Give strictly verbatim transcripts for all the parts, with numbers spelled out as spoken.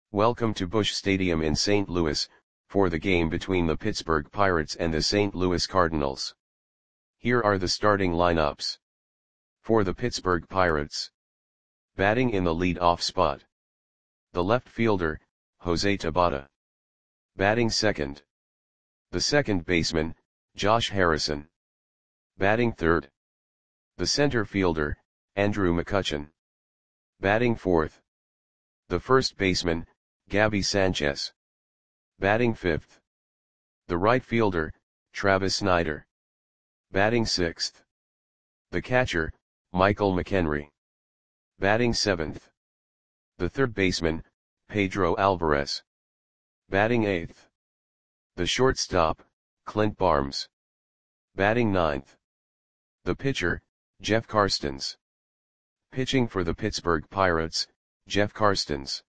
Welcome to Busch Stadium in Saint Louis, for the game between the Pittsburgh Pirates and the Saint Louis Cardinals. Here are the starting lineups. For the Pittsburgh Pirates. Batting in the lead-off spot. The left fielder, Jose Tabata. Batting second. The second baseman, Josh Harrison. Batting third. The center fielder, Andrew McCutchen. Batting fourth. The first baseman, Gabby Sanchez. Batting fifth. The right fielder, Travis Snider. Batting sixth. The catcher, Michael McHenry. Batting seventh. The third baseman, Pedro Alvarez. Batting eighth. The shortstop, Clint Barnes. Batting ninth. The pitcher, Jeff Karstens. Pitching for the Pittsburgh Pirates, Jeff Karstens.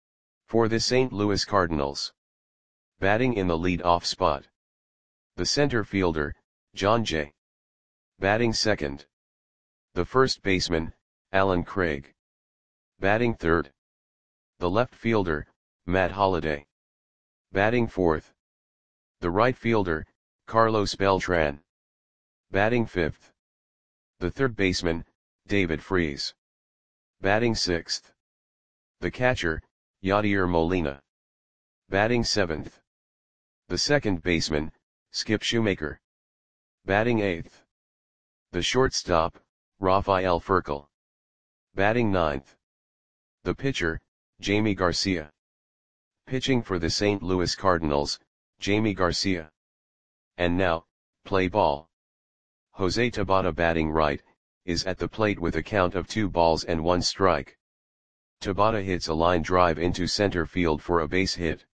For the Saint Louis Cardinals. Batting in the lead-off spot. The center fielder, Jon Jay. Batting second. The first baseman, Allen Craig. Batting third. The left fielder, Matt Holliday. Batting fourth. The right fielder, Carlos Beltran. Batting fifth. The third baseman, David Freese. Batting sixth. The catcher, Yadier Molina. Batting seventh. The second baseman, Skip Shoemaker. Batting eighth. The shortstop, Rafael Furcal. Batting ninth. The pitcher, Jamie Garcia. Pitching for the Saint Louis Cardinals, Jamie Garcia. And now, play ball. Jose Tabata batting right, is at the plate with a count of two balls and one strike. Tabata hits a line drive into center field for a base hit.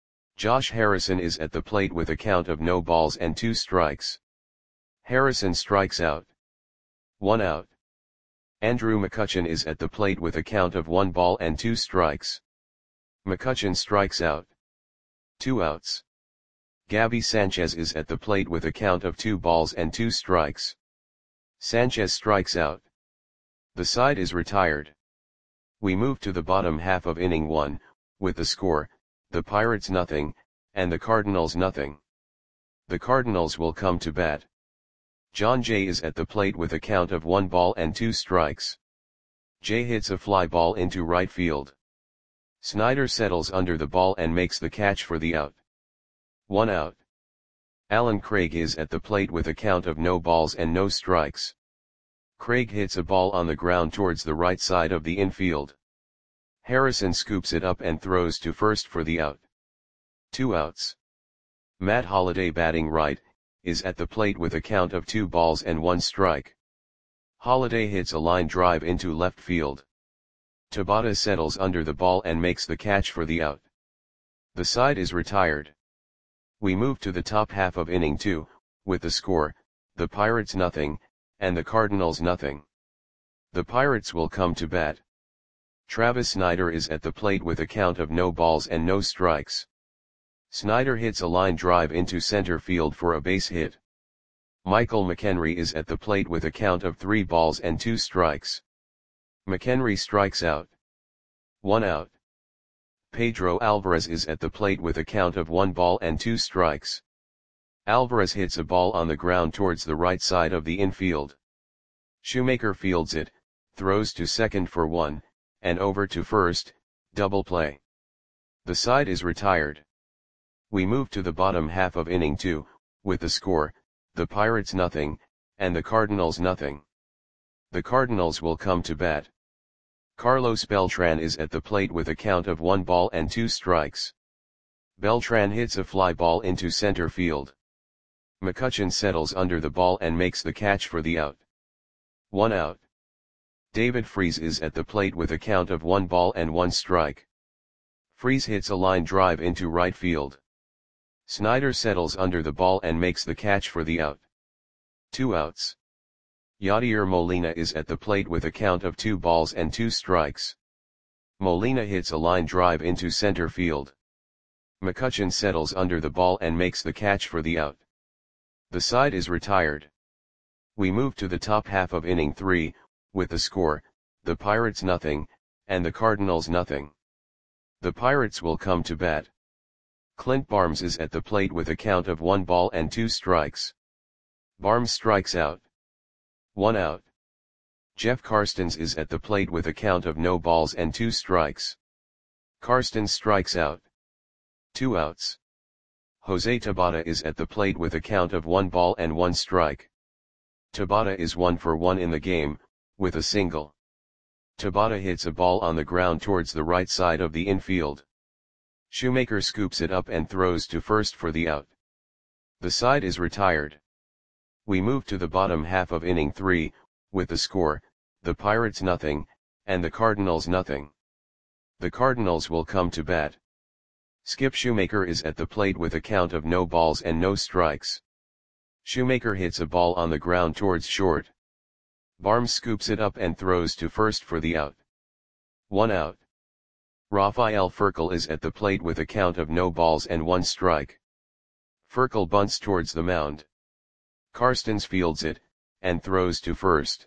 Josh Harrison is at the plate with a count of no balls and two strikes. Harrison strikes out. One out. Andrew McCutchen is at the plate with a count of one ball and two strikes. McCutchen strikes out. Two outs. Gabby Sanchez is at the plate with a count of two balls and two strikes. Sanchez strikes out. The side is retired. We move to the bottom half of inning one, with the score, the Pirates nothing, and the Cardinals nothing. The Cardinals will come to bat. Jon Jay is at the plate with a count of one ball and two strikes. Jay hits a fly ball into right field. Snider settles under the ball and makes the catch for the out. One out. Allen Craig is at the plate with a count of no balls and no strikes. Craig hits a ball on the ground towards the right side of the infield. Harrison scoops it up and throws to first for the out. Two outs. Matt Holliday batting right, is at the plate with a count of two balls and one strike. Holliday hits a line drive into left field. Tabata settles under the ball and makes the catch for the out. The side is retired. We move to the top half of inning two, with the score, the Pirates nothing, and the Cardinals nothing. The Pirates will come to bat. Travis Snider is at the plate with a count of no balls and no strikes. Snider hits a line drive into center field for a base hit. Michael McHenry is at the plate with a count of three balls and two strikes. McHenry strikes out. One out. Pedro Alvarez is at the plate with a count of one ball and two strikes. Alvarez hits a ball on the ground towards the right side of the infield. Shoemaker fields it, throws to second for one, and over to first, double play. The side is retired. We move to the bottom half of inning two, with the score, the Pirates nothing, and the Cardinals nothing. The Cardinals will come to bat. Carlos Beltran is at the plate with a count of one ball and two strikes. Beltran hits a fly ball into center field. McCutchen settles under the ball and makes the catch for the out. One out. David Freese is at the plate with a count of one ball and one strike. Freese hits a line drive into right field. Snider settles under the ball and makes the catch for the out. Two outs. Yadier Molina is at the plate with a count of two balls and two strikes. Molina hits a line drive into center field. McCutchen settles under the ball and makes the catch for the out. The side is retired. We move to the top half of inning three, with the score, the Pirates nothing, and the Cardinals nothing. The Pirates will come to bat. Clint Barnes is at the plate with a count of one ball and two strikes. Barnes strikes out. One out. Jeff Karstens is at the plate with a count of no balls and two strikes. Karstens strikes out. Two outs. Jose Tabata is at the plate with a count of one ball and one strike. Tabata is one for one in the game, with a single. Tabata hits a ball on the ground towards the right side of the infield. Shoemaker scoops it up and throws to first for the out. The side is retired. We move to the bottom half of inning three, with the score, the Pirates nothing, and the Cardinals nothing. The Cardinals will come to bat. Skip Shoemaker is at the plate with a count of no balls and no strikes. Shoemaker hits a ball on the ground towards short. Barnes scoops it up and throws to first for the out. One out. Rafael Furcal is at the plate with a count of no balls and one strike. Furcal bunts towards the mound. Karstens fields it, and throws to first.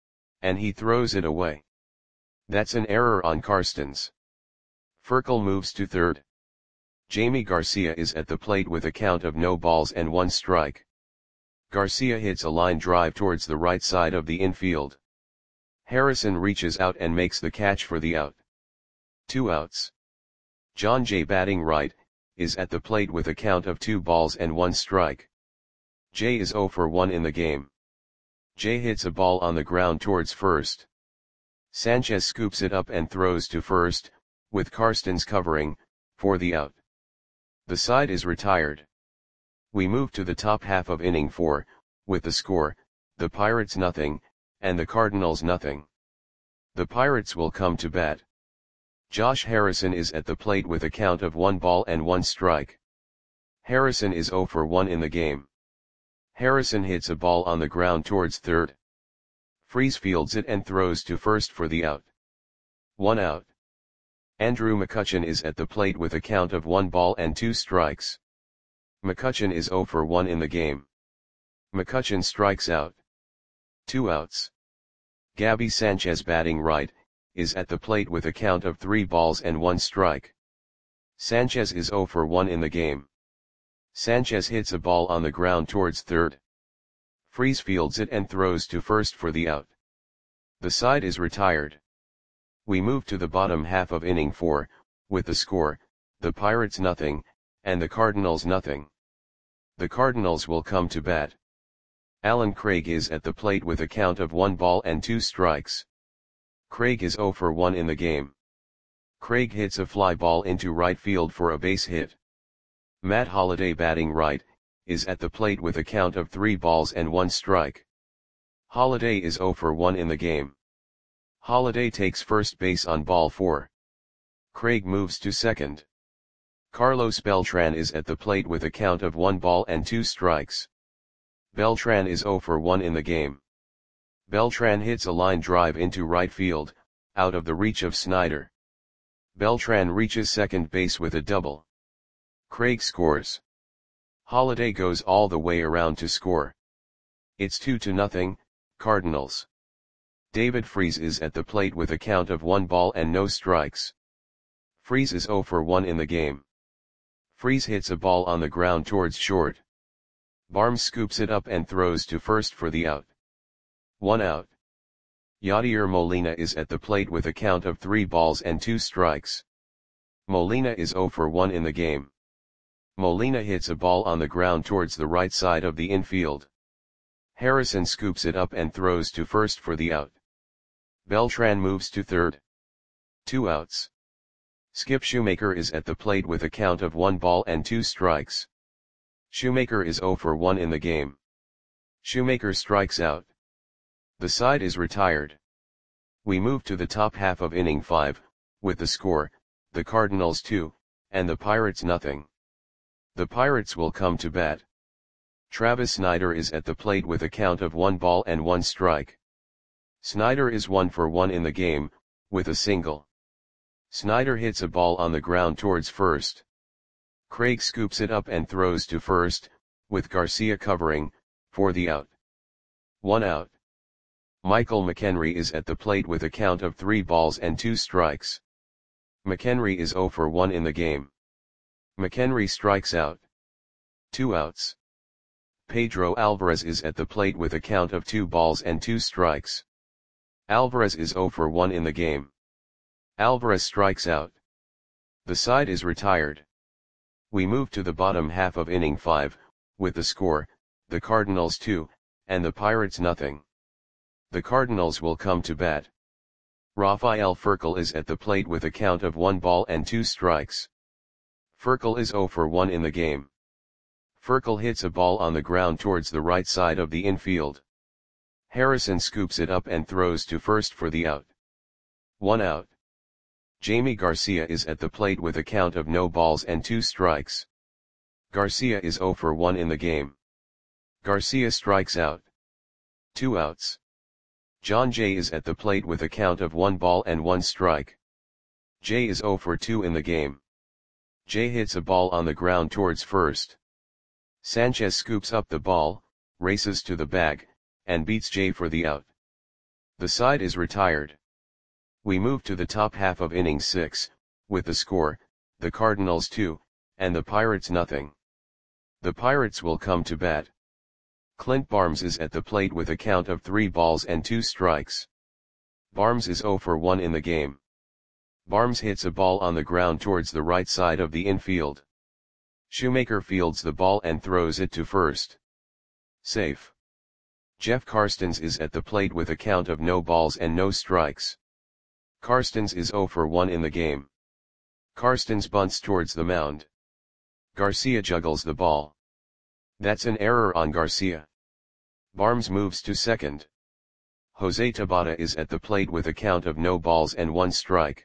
And he throws it away. That's an error on Karstens. Furcal moves to third. Jamie Garcia is at the plate with a count of no balls and one strike. Garcia hits a line drive towards the right side of the infield. Harrison reaches out and makes the catch for the out. Two outs. John Jay, batting right, is at the plate with a count of two balls and one strike. Jay is zero for one in the game. Jay hits a ball on the ground towards first. Sanchez scoops it up and throws to first, with Karstens covering, for the out. The side is retired. We move to the top half of inning four, with the score, the Pirates nothing, and the Cardinals nothing. The Pirates will come to bat. Josh Harrison is at the plate with a count of one ball and one strike. Harrison is zero for one in the game. Harrison hits a ball on the ground towards third. Freese fields it and throws to first for the out. One out. Andrew McCutchen is at the plate with a count of one ball and two strikes. McCutchen is zero for one in the game. McCutchen strikes out. Two outs. Gabby Sanchez, batting right, is at the plate with a count of three balls and one strike. Sanchez is zero for one in the game. Sanchez hits a ball on the ground towards third. Freese fields it and throws to first for the out. The side is retired. We move to the bottom half of inning four, with the score, the Pirates nothing, and the Cardinals nothing. The Cardinals will come to bat. Alan Craig is at the plate with a count of one ball and two strikes. Craig is zero for one in the game. Craig hits a fly ball into right field for a base hit. Matt Holliday, batting right, is at the plate with a count of three balls and one strike. Holliday is zero for one in the game. Holliday takes first base on ball four. Craig moves to second. Carlos Beltran is at the plate with a count of one ball and two strikes. Beltran is zero for one in the game. Beltran hits a line drive into right field, out of the reach of Snyder. Beltran reaches second base with a double. Craig scores. Holliday goes all the way around to score. It's two to nothing, Cardinals. David Freese is at the plate with a count of one ball and no strikes. Freese is zero for one in the game. Freese hits a ball on the ground towards short. Barnes scoops it up and throws to first for the out. One out. Yadier Molina is at the plate with a count of three balls and two strikes. Molina is zero for one in the game. Molina hits a ball on the ground towards the right side of the infield. Harrison scoops it up and throws to first for the out. Beltran moves to third. Two outs. Skip Shoemaker is at the plate with a count of one ball and two strikes. Shoemaker is zero for one in the game. Shoemaker strikes out. The side is retired. We move to the top half of inning five, with the score, the Cardinals two, and the Pirates nothing. The Pirates will come to bat. Travis Snyder is at the plate with a count of one ball and one strike. Snyder is one for one in the game, with a single. Snyder hits a ball on the ground towards first. Craig scoops it up and throws to first, with Garcia covering, for the out. One out. Michael McHenry is at the plate with a count of three balls and two strikes. McHenry is zero for one in the game. McHenry strikes out. Two outs. Pedro Alvarez is at the plate with a count of two balls and two strikes. Alvarez is zero for one in the game. Alvarez strikes out. The side is retired. We move to the bottom half of inning five, with the score, the Cardinals two, and the Pirates nothing. The Cardinals will come to bat. Rafael Furcal is at the plate with a count of one ball and two strikes. Furcal is zero for one in the game. Furcal hits a ball on the ground towards the right side of the infield. Harrison scoops it up and throws to first for the out. One out. Jamie Garcia is at the plate with a count of no balls and two strikes. Garcia is zero for one in the game. Garcia strikes out. Two outs. John Jay is at the plate with a count of one ball and one strike. Jay is zero for two in the game. Jay hits a ball on the ground towards first. Sanchez scoops up the ball, races to the bag, and beats Jay for the out. The side is retired. We move to the top half of inning six, with the score, the Cardinals two, and the Pirates nothing. The Pirates will come to bat. Clint Barnes is at the plate with a count of three balls and two strikes. Barnes is zero for one in the game. Barnes hits a ball on the ground towards the right side of the infield. Shoemaker fields the ball and throws it to first. Safe. Jeff Karstens is at the plate with a count of no balls and no strikes. Karstens is zero for one in the game. Karstens bunts towards the mound. Garcia juggles the ball. That's an error on Garcia. Barnes moves to second. Jose Tabata is at the plate with a count of no balls and one strike.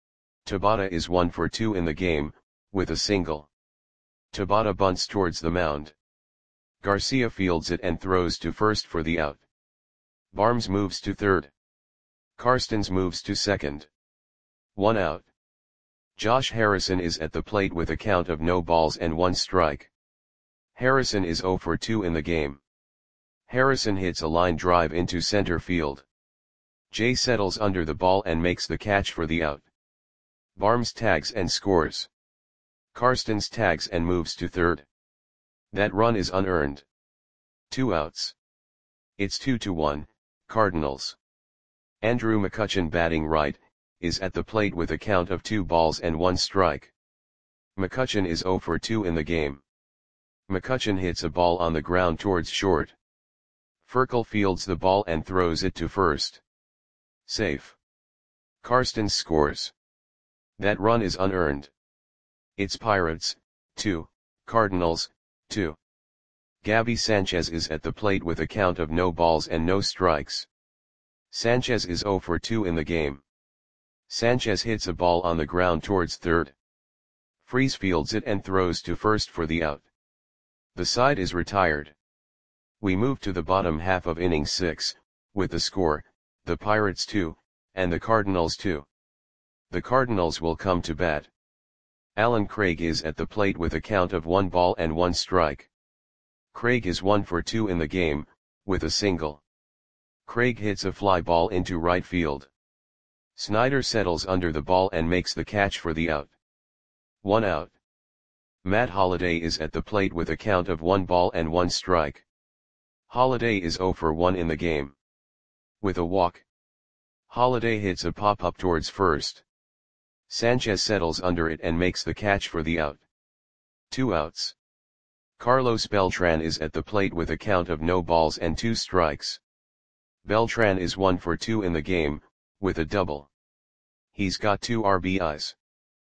Tabata is one for two in the game, with a single. Tabata bunts towards the mound. Garcia fields it and throws to first for the out. Barnes moves to third. Karstens moves to second. One out. Josh Harrison is at the plate with a count of no balls and one strike. Harrison is zero for two in the game. Harrison hits a line drive into center field. Jay settles under the ball and makes the catch for the out. Barnes tags and scores. Karstens tags and moves to third. That run is unearned. Two outs. It's two to one, Cardinals. Andrew McCutchen, batting right, is at the plate with a count of two balls and one strike. McCutchen is zero for two in the game. McCutchen hits a ball on the ground towards short. Furcal fields the ball and throws it to first. Safe. Karstens scores. That run is unearned. It's Pirates, two, Cardinals, two. Gabby Sanchez is at the plate with a count of no balls and no strikes. Sanchez is zero for two in the game. Sanchez hits a ball on the ground towards third. Freese fields it and throws to first for the out. The side is retired. We move to the bottom half of inning six, with the score, the Pirates two, and the Cardinals two. The Cardinals will come to bat. Alan Craig is at the plate with a count of one ball and one strike. Craig is one for two in the game, with a single. Craig hits a fly ball into right field. Snyder settles under the ball and makes the catch for the out. One out. Matt Holliday is at the plate with a count of one ball and one strike. Holliday is zero for one in the game. With a walk. Holliday hits a pop-up towards first. Sanchez settles under it and makes the catch for the out. Two outs. Carlos Beltran is at the plate with a count of no balls and two strikes. Beltran is one for two in the game, with a double. He's got two R B Is.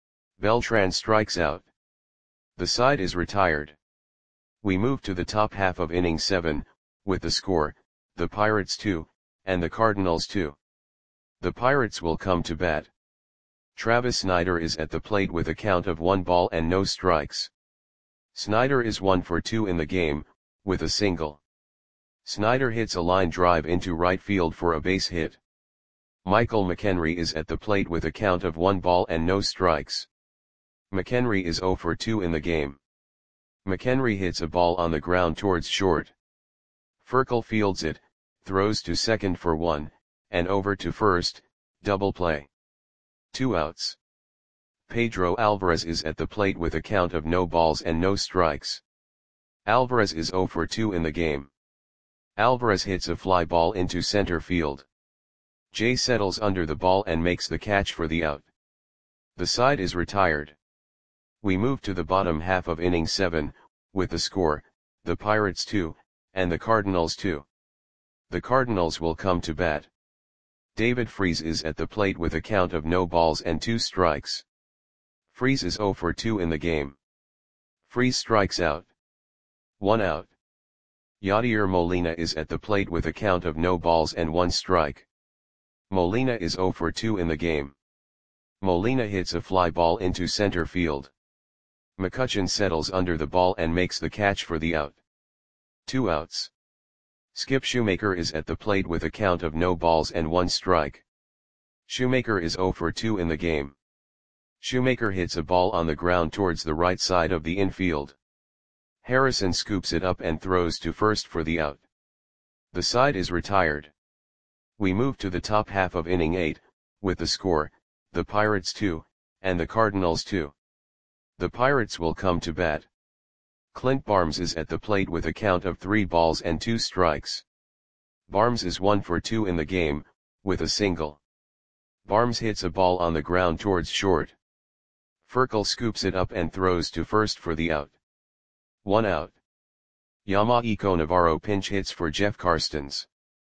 Beltran strikes out. The side is retired. We move to the top half of inning seven, with the score, the Pirates two, and the Cardinals two. The Pirates will come to bat. Travis Snyder is at the plate with a count of one ball and no strikes. Snyder is one for two in the game, with a single. Snyder hits a line drive into right field for a base hit. Michael McHenry is at the plate with a count of one ball and no strikes. McHenry is zero for two in the game. McHenry hits a ball on the ground towards short. Furcal fields it, throws to second for one, and over to first, double play. Two outs. Pedro Alvarez is at the plate with a count of no balls and no strikes. Alvarez is zero for two in the game. Alvarez hits a fly ball into center field. Jay settles under the ball and makes the catch for the out. The side is retired. We move to the bottom half of inning seven, with the score, the Pirates two, and the Cardinals two. The Cardinals will come to bat. David Freese is at the plate with a count of no balls and two strikes. Freese is zero for two in the game. Freese strikes out. One out. Yadier Molina is at the plate with a count of no balls and one strike. Molina is zero for two in the game. Molina hits a fly ball into center field. McCutchen settles under the ball and makes the catch for the out. Two outs. Skip Shoemaker is at the plate with a count of no balls and one strike. Shoemaker is zero for two in the game. Shoemaker hits a ball on the ground towards the right side of the infield. Harrison scoops it up and throws to first for the out. The side is retired. We move to the top half of inning eight, with the score, the Pirates two, and the Cardinals two. The Pirates will come to bat. Clint Barnes is at the plate with a count of three balls and two strikes. Barnes is one for two in the game, with a single. Barnes hits a ball on the ground towards short. Furkel scoops it up and throws to first for the out. One out. Yamaiko Navarro pinch hits for Jeff Karstens.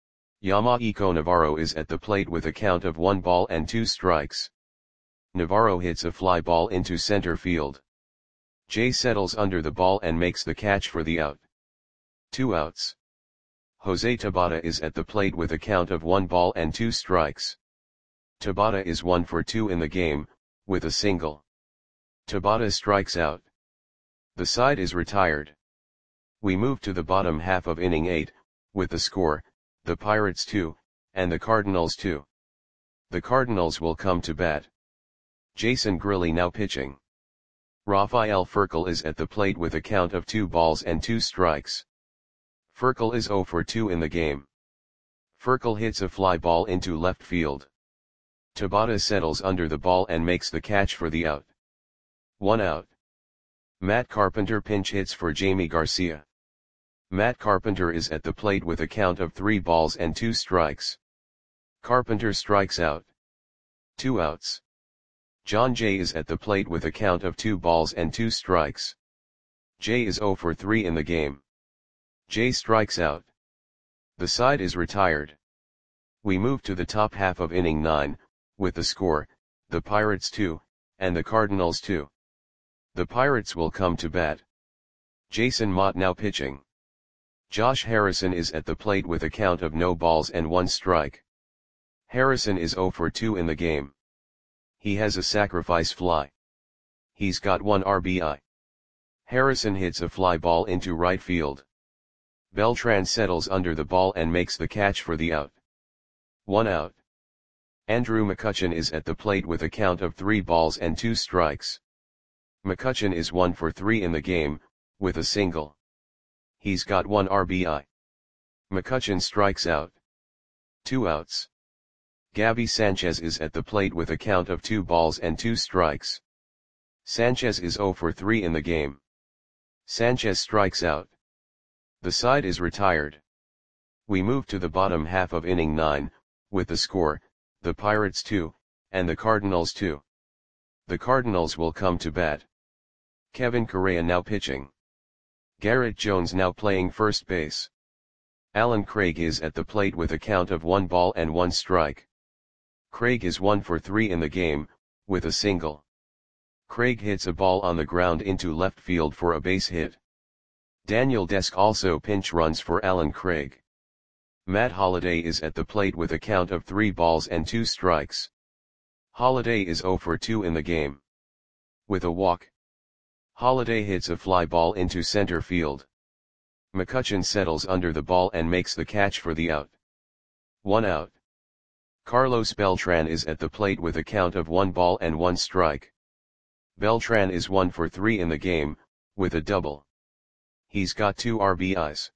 Yamaiko Navarro is at the plate with a count of one ball and two strikes. Navarro hits a fly ball into center field. Jay settles under the ball and makes the catch for the out. Two outs. Jose Tabata is at the plate with a count of one ball and two strikes. Tabata is one for two in the game, with a single. Tabata strikes out. The side is retired. We move to the bottom half of inning eight, with the score, the Pirates two, and the Cardinals two. The Cardinals will come to bat. Jason Grilli now pitching. Rafael Furkel is at the plate with a count of two balls and two strikes. Furkel is zero for two in the game. Furkel hits a fly ball into left field. Tabata settles under the ball and makes the catch for the out. One out. Matt Carpenter pinch hits for Jamie Garcia. Matt Carpenter is at the plate with a count of three balls and two strikes. Carpenter strikes out. Two outs. John Jay is at the plate with a count of two balls and two strikes. Jay is zero for three in the game. Jay strikes out. The side is retired. We move to the top half of inning nine, with the score, the Pirates two, and the Cardinals two. The Pirates will come to bat. Jason Mott now pitching. Josh Harrison is at the plate with a count of no balls and one strike. Harrison is zero for two in the game. He has a sacrifice fly. He's got one R B I. Harrison hits a fly ball into right field. Beltran settles under the ball and makes the catch for the out. One out. Andrew McCutchen is at the plate with a count of three balls and two strikes. McCutchen is one for three in the game, with a single. He's got one R B I. McCutchen strikes out. Two outs. Gabby Sanchez is at the plate with a count of two balls and two strikes. Sanchez is zero for three in the game. Sanchez strikes out. The side is retired. We move to the bottom half of inning nine, with the score, the Pirates two, and the Cardinals two. The Cardinals will come to bat. Kevin Correa now pitching. Garrett Jones now playing first base. Alan Craig is at the plate with a count of one ball and one strike. Craig is one for three in the game, with a single. Craig hits a ball on the ground into left field for a base hit. Daniel Desk also pinch runs for Alan Craig. Matt Holliday is at the plate with a count of three balls and two strikes. Holliday is zero for two in the game. With a walk. Holliday hits a fly ball into center field. McCutchen settles under the ball and makes the catch for the out. One out. Carlos Beltran is at the plate with a count of one ball and one strike. Beltran is one for three in the game, with a double. He's got two R B Is.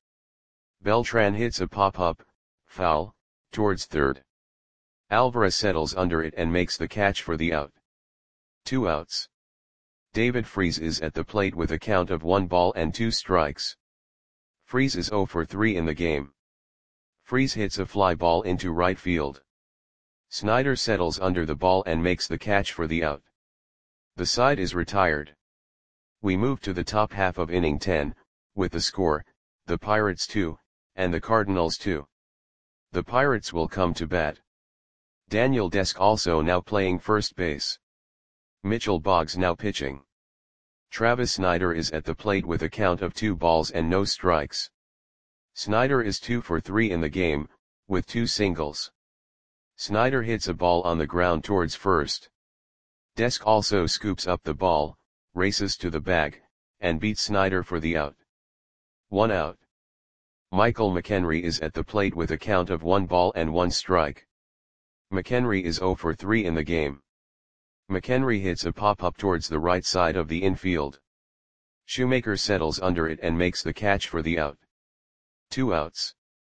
Beltran hits a pop-up, foul, towards third. Alvarez settles under it and makes the catch for the out. Two outs. David Freese is at the plate with a count of one ball and two strikes. Freese is oh for three in the game. Freese hits a fly ball into right field. Snyder settles under the ball and makes the catch for the out. The side is retired. We move to the top half of inning ten, with the score, the Pirates two, and the Cardinals two. The Pirates will come to bat. Daniel Desk also now playing first base. Mitchell Boggs now pitching. Travis Snyder is at the plate with a count of two balls and no strikes. Snyder is two for three in the game, with two singles. Snyder hits a ball on the ground towards first. Desk also scoops up the ball, races to the bag, and beats Snyder for the out. One out. Michael McHenry is at the plate with a count of one ball and one strike. McHenry is oh for three in the game. McHenry hits a pop-up towards the right side of the infield. Shoemaker settles under it and makes the catch for the out. Two outs.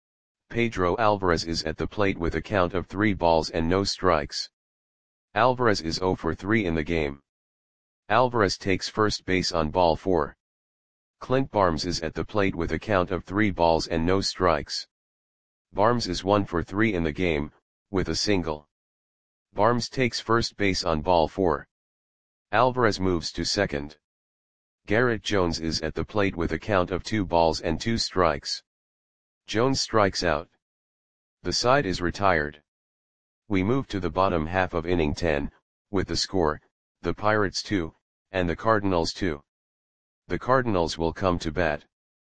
Pedro Alvarez is at the plate with a count of three balls and no strikes. Alvarez is oh for three in the game. Alvarez takes first base on ball four. Clint Barnes is at the plate with a count of three balls and no strikes. Barnes is one for three in the game, with a single. Barnes takes first base on ball four. Alvarez moves to second. Garrett Jones is at the plate with a count of two balls and two strikes. Jones strikes out. The side is retired. We move to the bottom half of inning ten, with the score, the Pirates two, and the Cardinals two. The Cardinals will come to bat.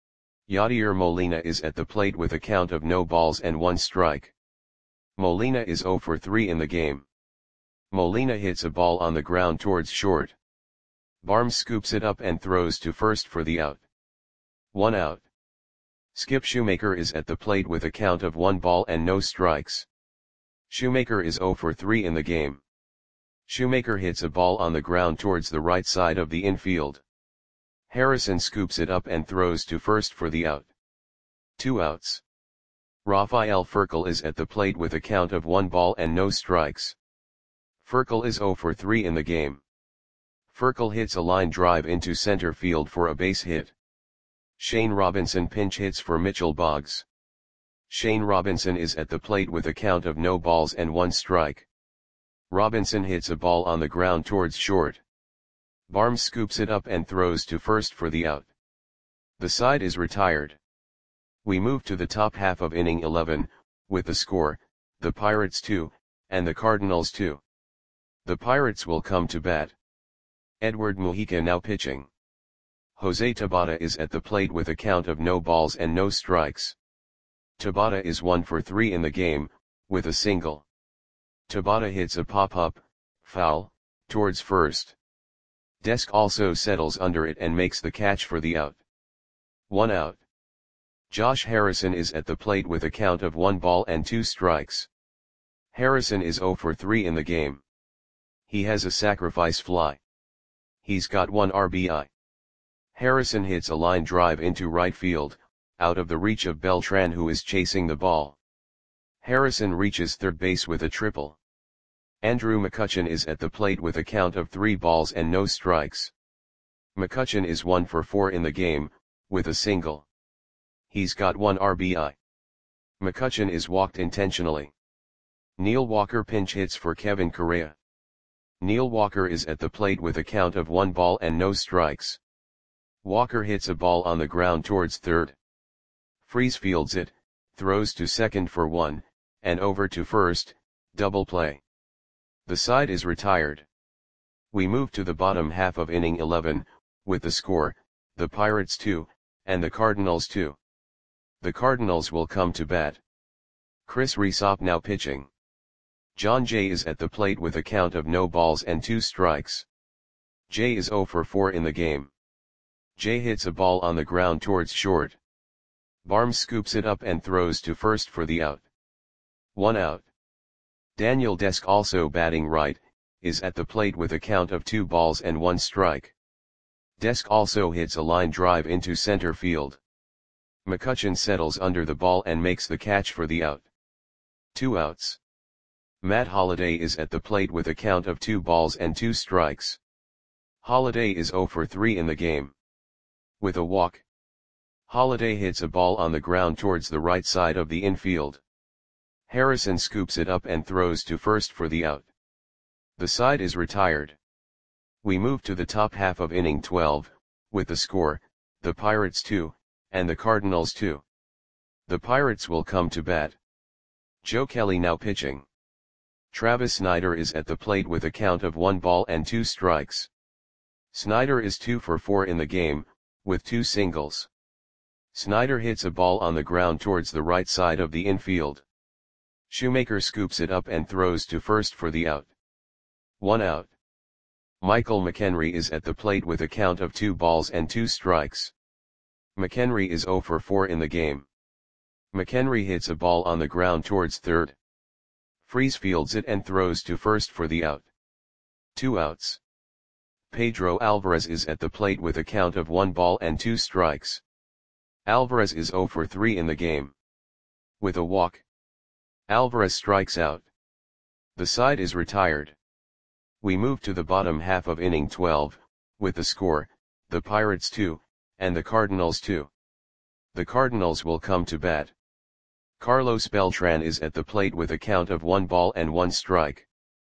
Yadier Molina is at the plate with a count of no balls and one strike. Molina is oh for three in the game. Molina hits a ball on the ground towards short. Barnes scoops it up and throws to first for the out. One out. Skip Shoemaker is at the plate with a count of one ball and no strikes. Shoemaker is oh for three in the game. Shoemaker hits a ball on the ground towards the right side of the infield. Harrison scoops it up and throws to first for the out. Two outs. Rafael Furcal is at the plate with a count of one ball and no strikes. Furcal is oh for three in the game. Furcal hits a line drive into center field for a base hit. Shane Robinson pinch hits for Mitchell Boggs. Shane Robinson is at the plate with a count of no balls and one strike. Robinson hits a ball on the ground towards short. Barnes scoops it up and throws to first for the out. The side is retired. We move to the top half of inning eleven, with the score, the Pirates two, and the Cardinals two. The Pirates will come to bat. Edward Mujica now pitching. Jose Tabata is at the plate with a count of no balls and no strikes. Tabata is one for three in the game, with a single. Tabata hits a pop-up, foul, towards first. Desk also settles under it and makes the catch for the out. One out. Josh Harrison is at the plate with a count of one ball and two strikes. Harrison is oh for three in the game. He has a sacrifice fly. He's got one R B I. Harrison hits a line drive into right field, out of the reach of Beltran, who is chasing the ball. Harrison reaches third base with a triple. Andrew McCutchen is at the plate with a count of three balls and no strikes. McCutchen is one for four in the game, with a single. He's got one R B I. McCutchen is walked intentionally. Neil Walker pinch hits for Kevin Correa. Neil Walker is at the plate with a count of one ball and no strikes. Walker hits a ball on the ground towards third. Freese fields it, throws to second for one, and over to first, double play. The side is retired. We move to the bottom half of inning eleven, with the score, the Pirates two, and the Cardinals two. The Cardinals will come to bat. Chris Rhysop now pitching. John Jay is at the plate with a count of no balls and two strikes. Jay is oh for four in the game. Jay hits a ball on the ground towards short. Barnes scoops it up and throws to first for the out. One out. Daniel Desk, also batting right, is at the plate with a count of two balls and one strike. Desk also hits a line drive into center field. McCutchen settles under the ball and makes the catch for the out. Two outs. Matt Holliday is at the plate with a count of two balls and two strikes. Holliday is zero for three in the game. With a walk, Holliday hits a ball on the ground towards the right side of the infield. Harrison scoops it up and throws to first for the out. The side is retired. We move to the top half of inning twelve, with the score, the Pirates two, and the Cardinals two. The Pirates will come to bat. Joe Kelly now pitching. Travis Snider is at the plate with a count of one ball and two strikes. Snider is two for four in the game, with two singles. Snider hits a ball on the ground towards the right side of the infield. Shoemaker scoops it up and throws to first for the out. One out. Michael McHenry is at the plate with a count of two balls and two strikes. McHenry is zero for four in the game. McHenry hits a ball on the ground towards third. Freese fields it and throws to first for the out. Two outs. Pedro Alvarez is at the plate with a count of one ball and two strikes. Alvarez is zero for three in the game. With a walk, Alvarez strikes out. The side is retired. We move to the bottom half of inning twelve, with the score, the Pirates two, and the Cardinals two. The Cardinals will come to bat. Carlos Beltran is at the plate with a count of one ball and one strike.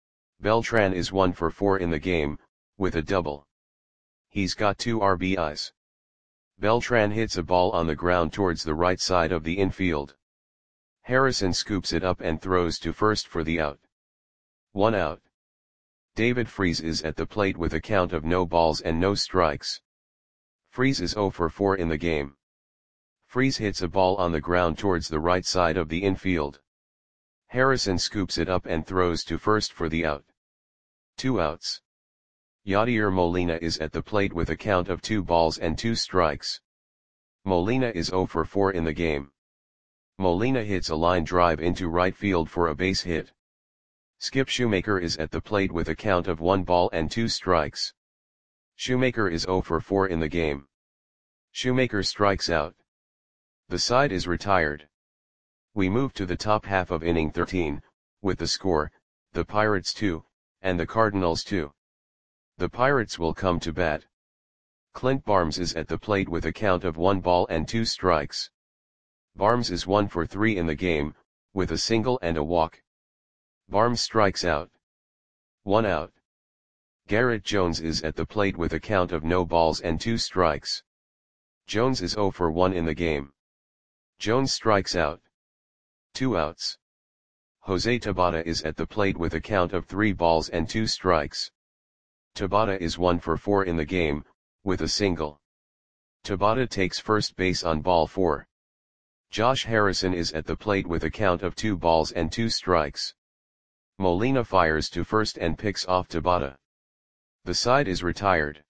Beltran is one for four in the game, with a double. He's got two R B Is. Beltran hits a ball on the ground towards the right side of the infield. Harrison scoops it up and throws to first for the out. One out. David Freese is at the plate with a count of no balls and no strikes. Freese is zero for four in the game. Freese hits a ball on the ground towards the right side of the infield. Harrison scoops it up and throws to first for the out. Two outs. Yadier Molina is at the plate with a count of two balls and two strikes. Molina is zero for four in the game. Molina hits a line drive into right field for a base hit. Skip Shoemaker is at the plate with a count of one ball and two strikes. Shoemaker is zero for four in the game. Shoemaker strikes out. The side is retired. We move to the top half of inning thirteen, with the score, the Pirates two, and the Cardinals two. The Pirates will come to bat. Clint Barnes is at the plate with a count of one ball and two strikes. Barnes is one for three in the game, with a single and a walk. Barnes strikes out. One out. Garrett Jones is at the plate with a count of no balls and two strikes. Jones is zero for one in the game. Jones strikes out. Two outs. Jose Tabata is at the plate with a count of three balls and two strikes. Tabata is one for four in the game, with a single. Tabata takes first base on ball four. Josh Harrison is at the plate with a count of two balls and two strikes. Molina fires to first and picks off Tabata. The side is retired.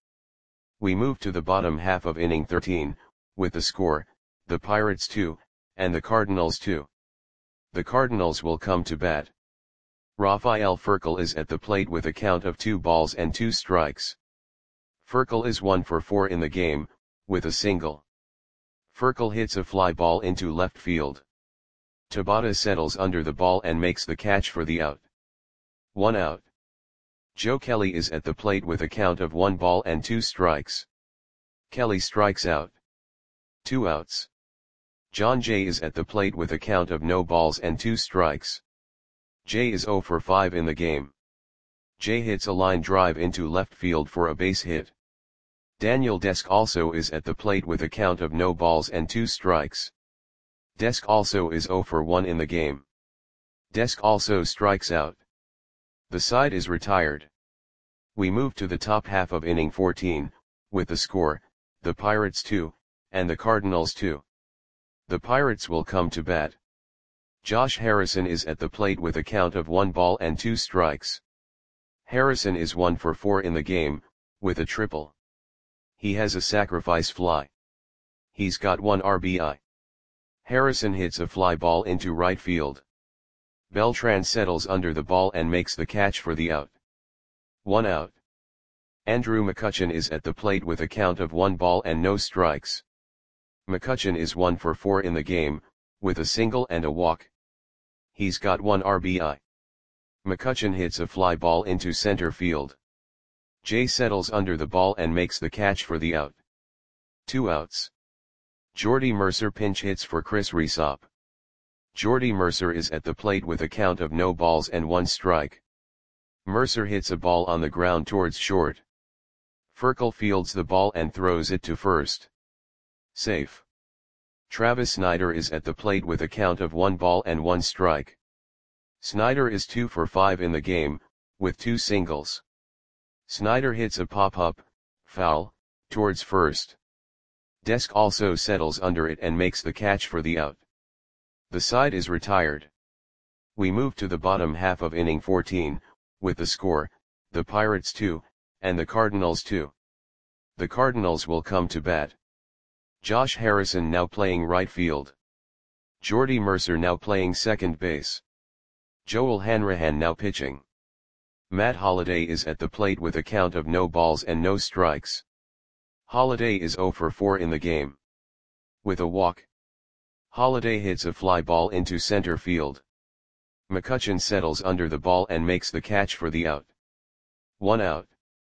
We move to the bottom half of inning thirteen, with the score, the Pirates two, and the Cardinals two. The Cardinals will come to bat. Rafael Furcal is at the plate with a count of two balls and two strikes. Furcal is one for four in the game, with a single. Furcal hits a fly ball into left field. Tabata settles under the ball and makes the catch for the out. One out. Joe Kelly is at the plate with a count of one ball and two strikes. Kelly strikes out. Two outs. John Jay is at the plate with a count of no balls and two strikes. Jay is zero for five in the game. Jay hits a line drive into left field for a base hit. Daniel Desk also is at the plate with a count of no balls and two strikes. Desk also is zero for one in the game. Desk also strikes out. The side is retired. We move to the top half of inning fourteen, with the score, the Pirates two, and the Cardinals two. The Pirates will come to bat. Josh Harrison is at the plate with a count of one ball and two strikes. Harrison is one for four in the game, with a triple. He has a sacrifice fly. He's got one R B I. Harrison hits a fly ball into right field. Beltran settles under the ball and makes the catch for the out. One out. Andrew McCutchen is at the plate with a count of one ball and no strikes. McCutchen is one for four in the game, with a single and a walk. He's got one R B I. McCutcheon hits a fly ball into center field. Jay settles under the ball and makes the catch for the out. Two outs. Jordy Mercer pinch hits for Chris Resop. Jordy Mercer is at the plate with a count of no balls and one strike. Mercer hits a ball on the ground towards short. Furcal fields the ball and throws it to first. Safe. Travis Snider is at the plate with a count of one ball and one strike. Snider is two for five in the game, with two singles. Snider hits a pop-up, foul, towards first. Desk also settles under it and makes the catch for the out. The side is retired. We move to the bottom half of inning fourteen, with the score, the Pirates two, and the Cardinals two. The Cardinals will come to bat. Josh Harrison now playing right field. Jordy Mercer now playing second base. Joel Hanrahan now pitching. Matt Holliday is at the plate with a count of no balls and no strikes. Holliday is zero for four in the game. With a walk. Holliday hits a fly ball into center field. McCutcheon settles under the ball and makes the catch for the out. One out.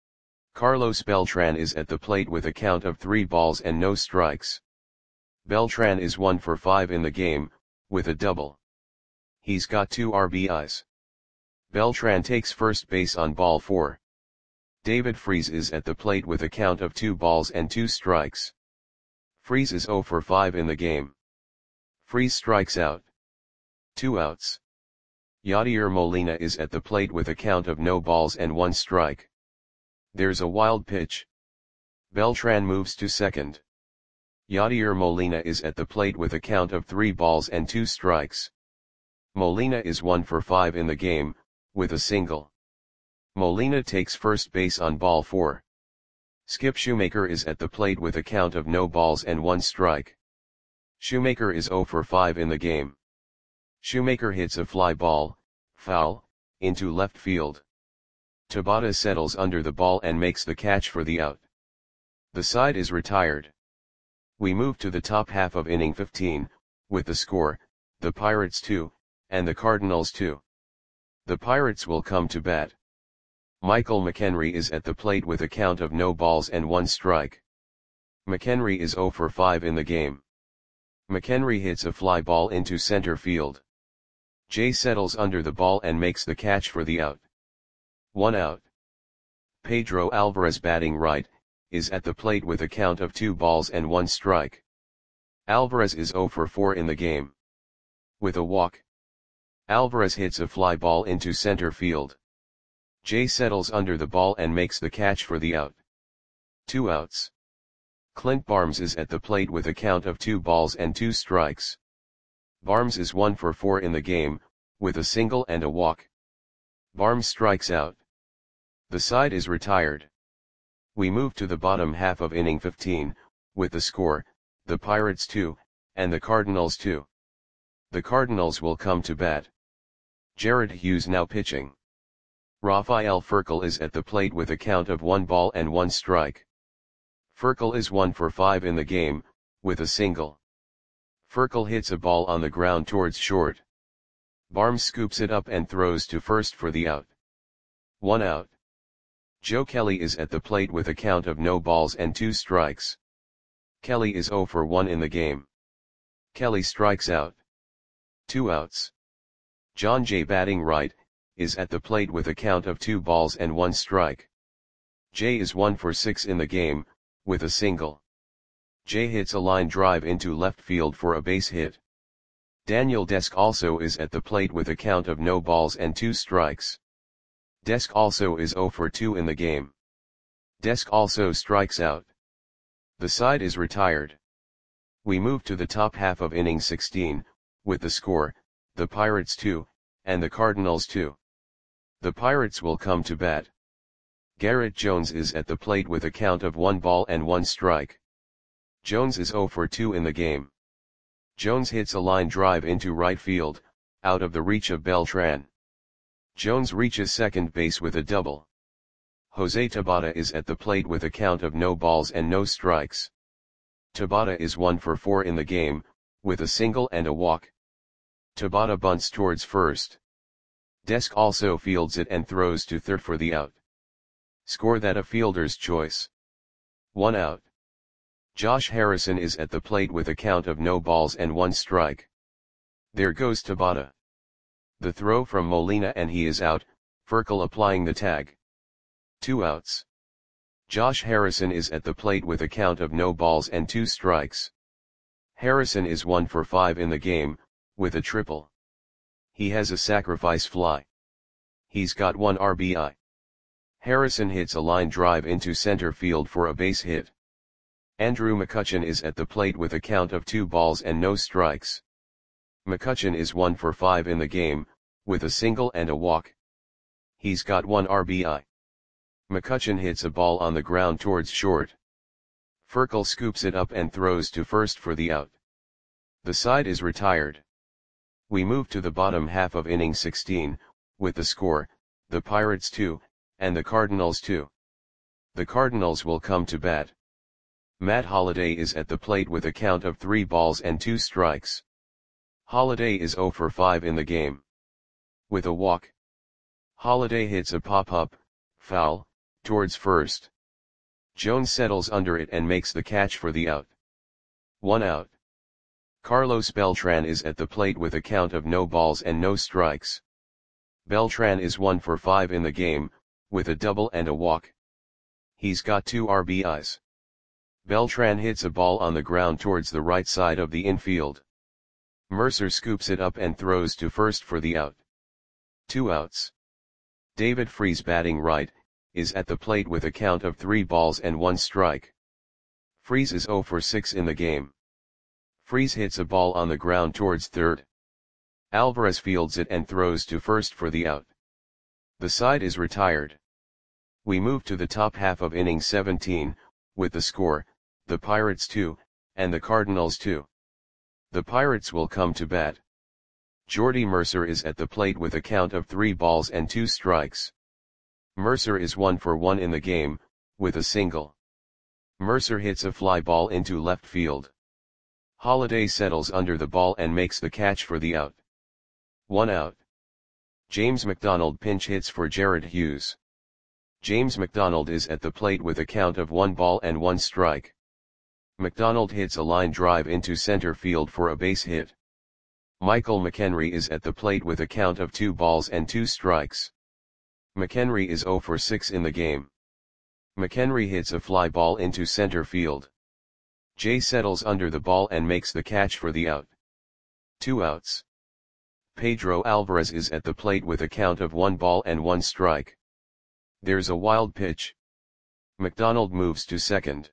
Carlos Beltran is at the plate with a count of three balls and no strikes. Beltran is one for five in the game, with a double. He's got two R B Is. Beltran takes first base on ball four. David Freese is at the plate with a count of two balls and two strikes. Freese is zero for five in the game. Freese strikes out. Two outs. Yadier Molina is at the plate with a count of no balls and one strike. There's a wild pitch. Beltran moves to second. Yadier Molina is at the plate with a count of three balls and two strikes. Molina is one for five in the game, with a single. Molina takes first base on ball four. Skip Shoemaker is at the plate with a count of no balls and one strike. Shoemaker is zero for five in the game. Shoemaker hits a fly ball, foul, into left field. Tabata settles under the ball and makes the catch for the out. The side is retired. We move to the top half of inning fifteen, with the score, the Pirates two, and the Cardinals two. The Pirates will come to bat. Michael McHenry is at the plate with a count of no balls and one strike. McHenry is zero for five in the game. McHenry hits a fly ball into center field. Jay settles under the ball and makes the catch for the out. One out. Pedro Alvarez batting right, is at the plate with a count of two balls and one strike. Alvarez is zero for four in the game. With a walk. Alvarez hits a fly ball into center field. Jay settles under the ball and makes the catch for the out. Two outs. Clint Barnes is at the plate with a count of two balls and two strikes. Barnes is one for four in the game, with a single and a walk. Barnes strikes out. The side is retired. We move to the bottom half of inning fifteen, with the score, the Pirates two, and the Cardinals two. The Cardinals will come to bat. Jared Hughes now pitching. Rafael Furcal is at the plate with a count of one ball and one strike. Furcal is one for five in the game, with a single. Furcal hits a ball on the ground towards short. Barnes scoops it up and throws to first for the out. One out. Joe Kelly is at the plate with a count of no balls and two strikes. Kelly is zero for one in the game. Kelly strikes out. Two outs. John Jay batting right, is at the plate with a count of two balls and one strike. Jay is one for six in the game, with a single. Jay hits a line drive into left field for a base hit. Daniel Desk also is at the plate with a count of no balls and two strikes. Desk also is zero for two in the game. Desk also strikes out. The side is retired. We move to the top half of inning sixteen, with the score, the Pirates two, and the Cardinals two. The Pirates will come to bat. Garrett Jones is at the plate with a count of one ball and one strike. Jones is zero for two in the game. Jones hits a line drive into right field, out of the reach of Beltran. Jones reaches second base with a double. Jose Tabata is at the plate with a count of no balls and no strikes. Tabata is one for four in the game, with a single and a walk. Tabata bunts towards first. Desk also fields it and throws to third for the out. Score that a fielder's choice. One out. Josh Harrison is at the plate with a count of no balls and one strike. There goes Tabata. The throw from Molina and he is out, Furcal applying the tag. Two outs. Josh Harrison is at the plate with a count of no balls and two strikes. Harrison is one for five in the game, with a triple. He has a sacrifice fly. He's got one R B I. Harrison hits a line drive into center field for a base hit. Andrew McCutchen is at the plate with a count of two balls and no strikes. McCutchen is one for five in the game, with a single and a walk. He's got one R B I. McCutchen hits a ball on the ground towards short. Furcal scoops it up and throws to first for the out. The side is retired. We move to the bottom half of inning sixteen, with the score, the Pirates two, and the Cardinals two. The Cardinals will come to bat. Matt Holliday is at the plate with a count of three balls and two strikes. Holliday is zero for five in the game. With a walk. Holliday hits a pop-up, foul, towards first. Jones settles under it and makes the catch for the out. One out. Carlos Beltran is at the plate with a count of no balls and no strikes. Beltran is one for five in the game, with a double and a walk. He's got two R B Is. Beltran hits a ball on the ground towards the right side of the infield. Mercer scoops it up and throws to first for the out. Two outs. David Freese, batting right, is at the plate with a count of three balls and one strike. Freese is zero for six in the game. Freese hits a ball on the ground towards third. Alvarez fields it and throws to first for the out. The side is retired. We move to the top half of inning seventeen, with the score, the Pirates two, and the Cardinals two. The Pirates will come to bat. Jordy Mercer is at the plate with a count of three balls and two strikes. Mercer is one for one in the game, with a single. Mercer hits a fly ball into left field. Holliday settles under the ball and makes the catch for the out. One out. James McDonald pinch hits for Jared Hughes. James McDonald is at the plate with a count of one ball and one strike. McDonald hits a line drive into center field for a base hit. Michael McHenry is at the plate with a count of two balls and two strikes. McHenry is zero for six in the game. McHenry hits a fly ball into center field. Jay settles under the ball and makes the catch for the out. Two outs. Pedro Alvarez is at the plate with a count of one ball and one strike. There's a wild pitch. McDonald moves to second.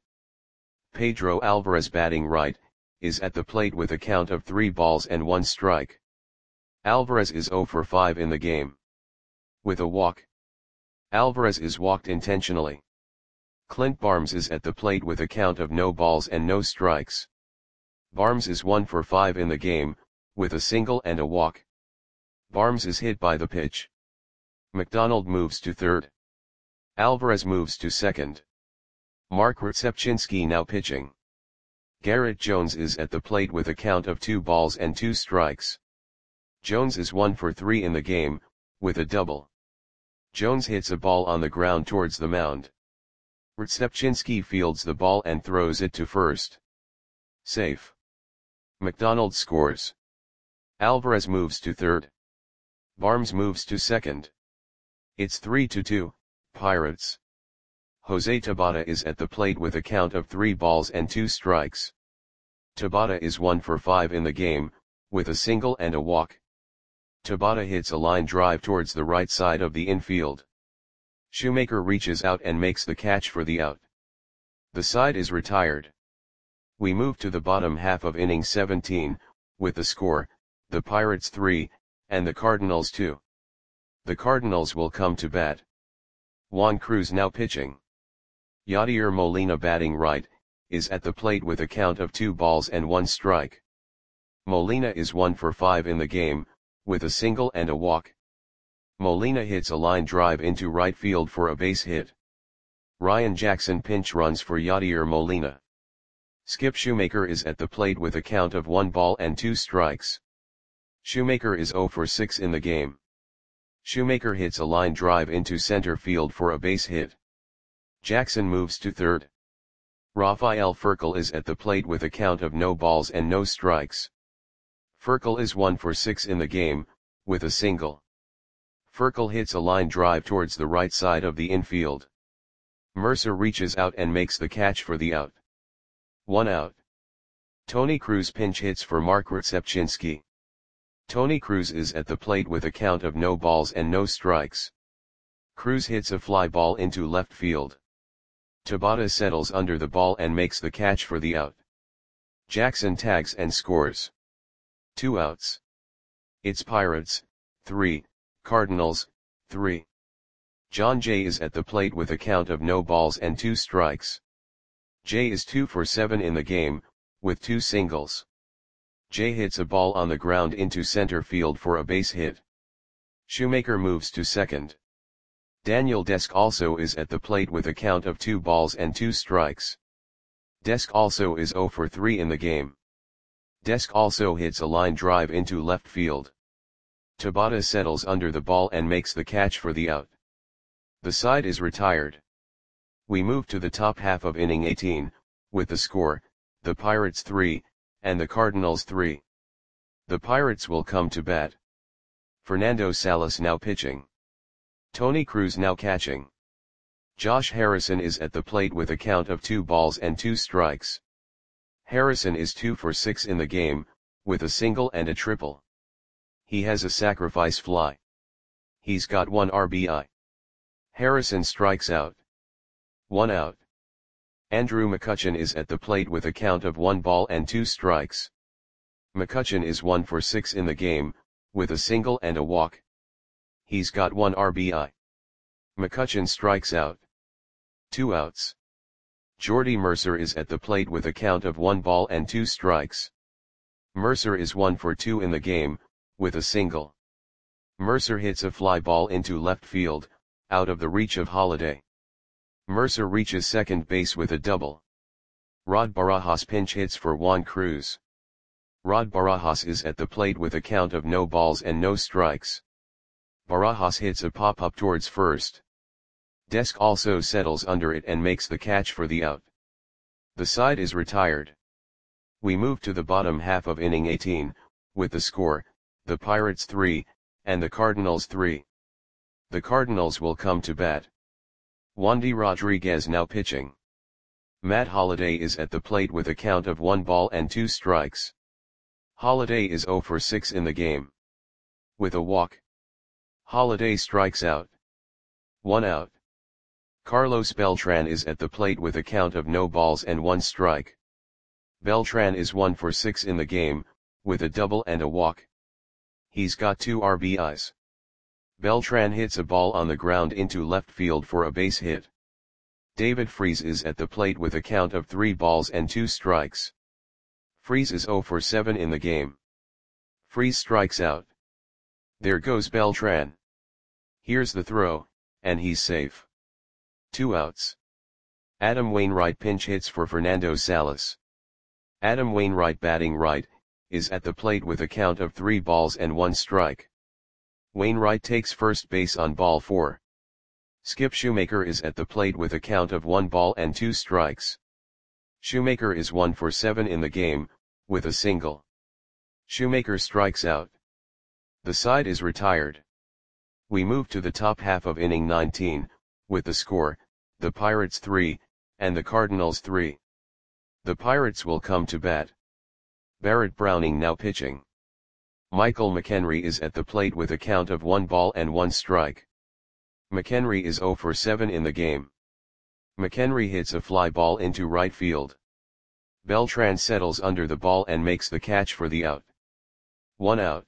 Pedro Alvarez, batting right, is at the plate with a count of three balls and one strike. Alvarez is zero for five in the game. With a walk. Alvarez is walked intentionally. Clint Barnes is at the plate with a count of no balls and no strikes. Barnes is one for five in the game, with a single and a walk. Barnes is hit by the pitch. McDonald moves to third. Alvarez moves to second. Mark Rzepczynski now pitching. Garrett Jones is at the plate with a count of two balls and two strikes. Jones is one for three in the game, with a double. Jones hits a ball on the ground towards the mound. Rzepczynski fields the ball and throws it to first. Safe. McDonald scores. Alvarez moves to third. Barnes moves to second. It's three to two, Pirates. Jose Tabata is at the plate with a count of three balls and two strikes. Tabata is one for five in the game, with a single and a walk. Tabata hits a line drive towards the right side of the infield. Shoemaker reaches out and makes the catch for the out. The side is retired. We move to the bottom half of inning seventeen, with the score, the Pirates three, and the Cardinals two. The Cardinals will come to bat. Juan Cruz now pitching. Yadier Molina, batting right, is at the plate with a count of two balls and one strike. Molina is one for five in the game, with a single and a walk. Molina hits a line drive into right field for a base hit. Ryan Jackson pinch runs for Yadier Molina. Skip Shoemaker is at the plate with a count of one ball and two strikes. Shoemaker is zero for six in the game. Shoemaker hits a line drive into center field for a base hit. Jackson moves to third. Rafael Furcal is at the plate with a count of no balls and no strikes. Furcal is one for six in the game, with a single. Furcal hits a line drive towards the right side of the infield. Mercer reaches out and makes the catch for the out. One out. Tony Cruz pinch hits for Mark Rzepczynski. Tony Cruz is at the plate with a count of no balls and no strikes. Cruz hits a fly ball into left field. Tabata settles under the ball and makes the catch for the out. Jackson tags and scores. Two outs. It's Pirates, three, Cardinals, three. John Jay is at the plate with a count of no balls and two strikes. Jay is two for seven in the game, with two singles. Jay hits a ball on the ground into center field for a base hit. Shoemaker moves to second. Daniel Desk also is at the plate with a count of two balls and two strikes. Desk also is zero for three in the game. Desk also hits a line drive into left field. Tabata settles under the ball and makes the catch for the out. The side is retired. We move to the top half of inning eighteen, with the score, the Pirates three, and the Cardinals three. The Pirates will come to bat. Fernando Salas now pitching. Tony Cruz now catching. Josh Harrison is at the plate with a count of two balls and two strikes. Harrison is two for six in the game, with a single and a triple. He has a sacrifice fly. He's got one R B I. Harrison strikes out. One out. Andrew McCutchen is at the plate with a count of one ball and two strikes. McCutchen is one for six in the game, with a single and a walk. He's got one R B I. McCutchen strikes out. Two outs. Jordy Mercer is at the plate with a count of one ball and two strikes. Mercer is one for two in the game, with a single. Mercer hits a fly ball into left field, out of the reach of Holiday. Mercer reaches second base with a double. Rod Barajas pinch hits for Juan Cruz. Rod Barajas is at the plate with a count of no balls and no strikes. Barajas hits a pop-up towards first. Desk also settles under it and makes the catch for the out. The side is retired. We move to the bottom half of inning eighteen, with the score, the Pirates three, and the Cardinals three. The Cardinals will come to bat. Wandy Rodriguez now pitching. Matt Holliday is at the plate with a count of one ball and two strikes. Holliday is zero for six in the game. With a walk. Holliday strikes out. One out. Carlos Beltran is at the plate with a count of no balls and one strike. Beltran is one for six in the game, with a double and a walk. He's got two R B Is. Beltran hits a ball on the ground into left field for a base hit. David Freese is at the plate with a count of three balls and two strikes. Freese is zero for seven in the game. Freese strikes out. There goes Beltran. Here's the throw, and he's safe. Two outs. Adam Wainwright pinch hits for Fernando Salas. Adam Wainwright batting right, is at the plate with a count of three balls and one strike. Wainwright takes first base on ball four. Skip Shoemaker is at the plate with a count of one ball and two strikes. Shoemaker is one for seven in the game, with a single. Shoemaker strikes out. The side is retired. We move to the top half of inning nineteen, with the score, the Pirates three, and the Cardinals three. The Pirates will come to bat. Barrett Browning now pitching. Michael McHenry is at the plate with a count of one ball and one strike. McHenry is zero for seven in the game. McHenry hits a fly ball into right field. Beltran settles under the ball and makes the catch for the out. One out.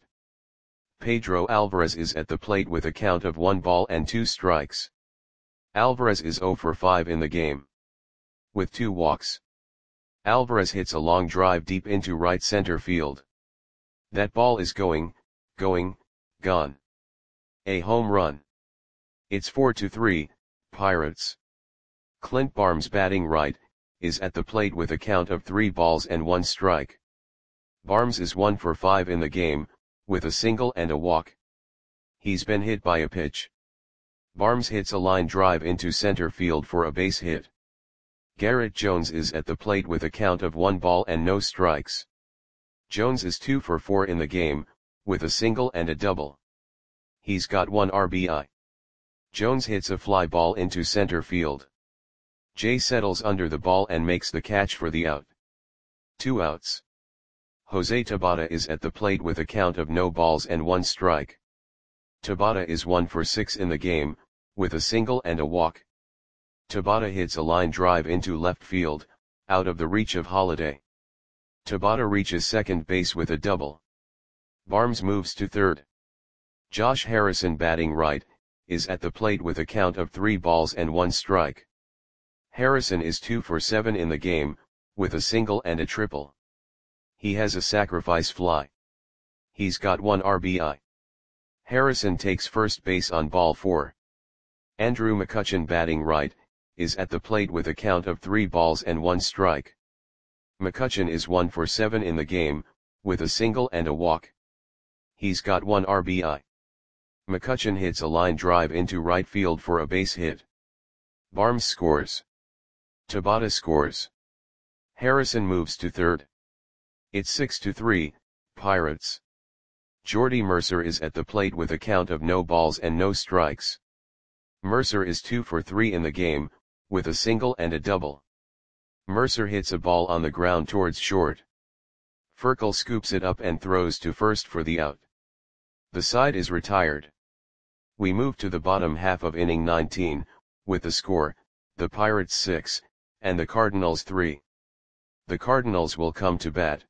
Pedro Alvarez is at the plate with a count of one ball and two strikes. Alvarez is zero for five in the game. With two walks. Alvarez hits a long drive deep into right center field. That ball is going, going, gone. A home run. It's four to three, Pirates. Clint Barnes batting right, is at the plate with a count of three balls and one strike. Barnes is one for five in the game, with a single and a walk. He's been hit by a pitch. Barnes hits a line drive into center field for a base hit. Garrett Jones is at the plate with a count of one ball and no strikes. Jones is two for four in the game, with a single and a double. He's got one R B I. Jones hits a fly ball into center field. Jay settles under the ball and makes the catch for the out. Two outs. Jose Tabata is at the plate with a count of no balls and one strike. Tabata is one for six in the game, with a single and a walk. Tabata hits a line drive into left field, out of the reach of Holiday. Tabata reaches second base with a double. Barnes moves to third. Josh Harrison, batting right, is at the plate with a count of three balls and one strike. Harrison is two for seven in the game, with a single and a triple. He has a sacrifice fly. He's got one R B I. Harrison takes first base on ball four. Andrew McCutchen, batting right, is at the plate with a count of three balls and one strike. McCutchen is one for seven in the game, with a single and a walk. He's got one R B I. McCutchen hits a line drive into right field for a base hit. Barnes scores. Tabata scores. Harrison moves to third. It's six to three, Pirates. Jordy Mercer is at the plate with a count of no balls and no strikes. Mercer is two for three in the game, with a single and a double. Mercer hits a ball on the ground towards short. Furkel scoops it up and throws to first for the out. The side is retired. We move to the bottom half of inning nineteen, with the score, the Pirates six, and the Cardinals three. The Cardinals will come to bat.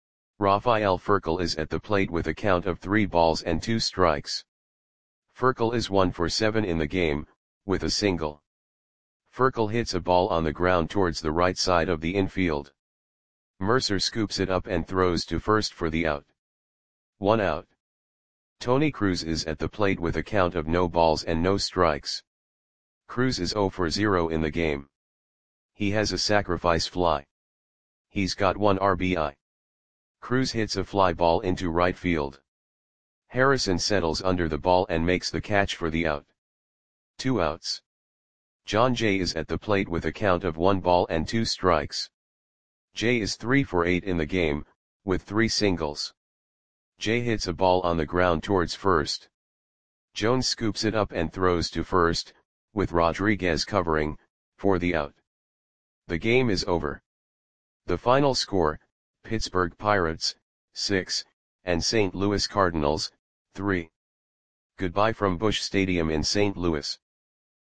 Rafael Furkel is at the plate with a count of three balls and two strikes. Furkel is one for seven in the game, with a single. Furkel hits a ball on the ground towards the right side of the infield. Mercer scoops it up and throws to first for the out. One out. Tony Cruz is at the plate with a count of no balls and no strikes. Cruz is zero for zero in the game. He has a sacrifice fly. He's got one R B I. Cruz hits a fly ball into right field. Harrison settles under the ball and makes the catch for the out. Two outs. John Jay is at the plate with a count of one ball and two strikes. Jay is three for eight in the game, with three singles. Jay hits a ball on the ground towards first. Jones scoops it up and throws to first, with Rodriguez covering, for the out. The game is over. The final score, Pittsburgh Pirates, six, and Saint Louis Cardinals, three. Goodbye from Busch Stadium in Saint Louis.